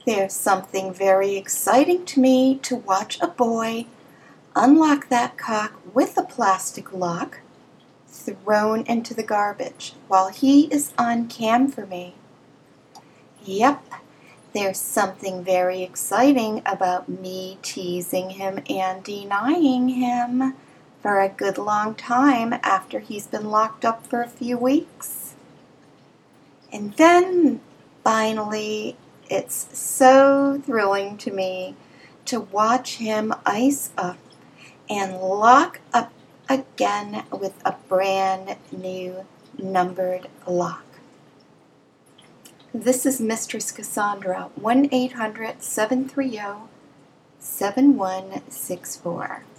There's something very exciting to me to watch a boy unlock that cock with a plastic lock thrown into the garbage while he is on cam for me. Yep, there's something very exciting about me teasing him and denying him for a good long time after he's been locked up for a few weeks. And then, finally, it's so thrilling to me to watch him ice up and lock up again with a brand new numbered lock. This is Mistress Cassandra, 1-800-730-7164.